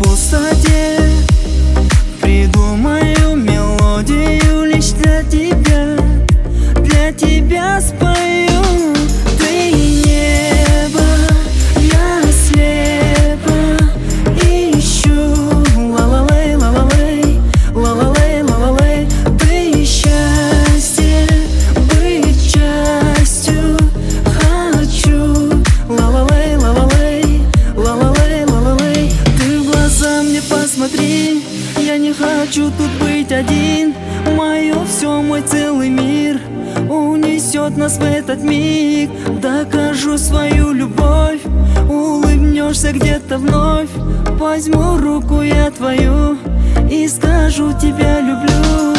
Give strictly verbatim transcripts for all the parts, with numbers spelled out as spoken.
пустоте придумаю мелодию лишь для тебя, для тебя спою. Ты небо, я слепо ищу. Ла-ла-лей, ла-ла-лей, ла-ла-лей, ла-ла-лей. Ты счастье, быть частью хочу. Ла-ла-лей, ла-ла-лей, ла-ла-лей, ла-ла-лей. Ты в глаза мне посмотри, я не хочу тут быть один. Мое все, мой целый мир унесет нас в этот миг. Докажу свою любовь, улыбнешься где-то вновь. Возьму руку я твою и скажу: тебя люблю.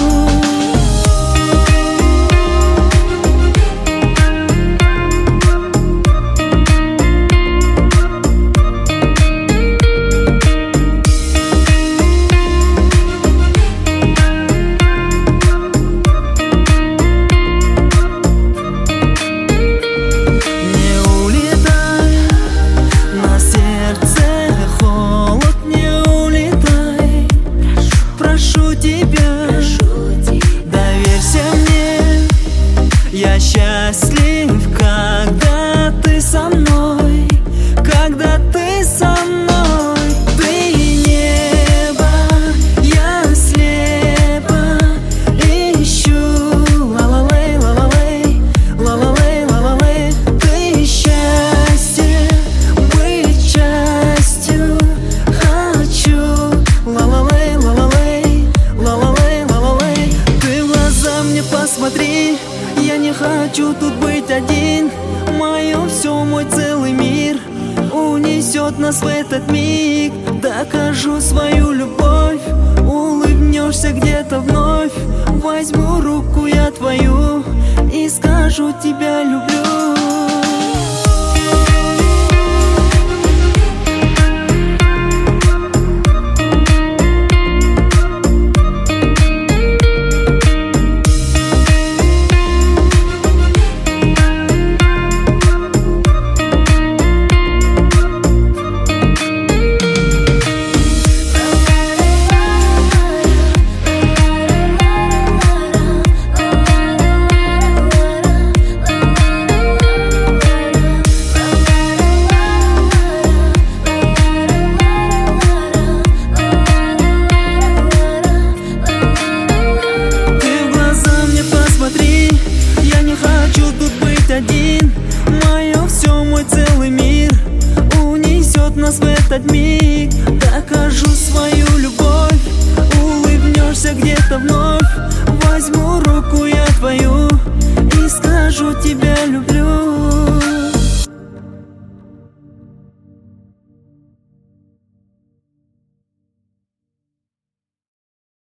Я счастлив, когда ты со мной, когда ты со мной. Ты небо, я слепо ищу. Ла-ла-лей, ла-ла-лей, ла-ла-лей, ла-ла-лей. Ты счастье, быть частью хочу. Ла-ла-лей, ла-ла-лей, ла-ла-лей, ла-ла-лей. Ты в глаза мне посмотри, я не хочу тут быть один. Мое все, мой целый мир унесет нас в этот миг. Докажу свою любовь, улыбнешься где-то вновь. Возьму руку я твою и скажу: тебя люблю. Один. Мое все, мой целый мир унесет нас в этот миг. Докажу